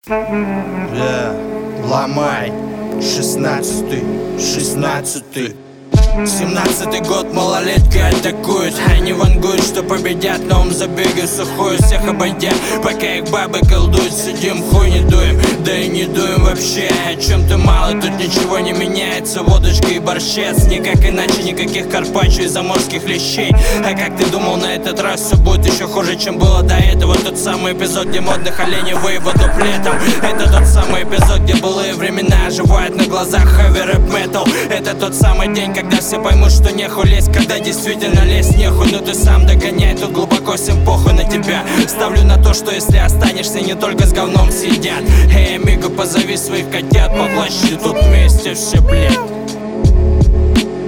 Ломай, 16-й 17-й год, малолетка атакует. Они вангуют, что победят, но ум забегает сухую, всех обойдя. Пока их бабы колдуют, сидим, хуй не дуем. Да и не дуем вообще, о чем-то мало, тут ничего не меняется. Водочка и борщец, никак иначе, никаких карпаччо и заморских лещей. А как ты думал, на этот раз все будет еще хуже, чем было до этого? Тот самый эпизод, где модных оленей выебут дуплетом. Это тот самый эпизод, где былые времена оживают на глазах heavy rap metal. Это тот самый день, когда все поймут, что нехуй лезть, когда действительно лезть нехуй. Но ты сам догоняй, тут глубоко всем похуй на тебя. Ставлю на то, что если останешься, не только с говном съедят. Эй, амиго, позови своих котят, по площади тут вместе все, блядь.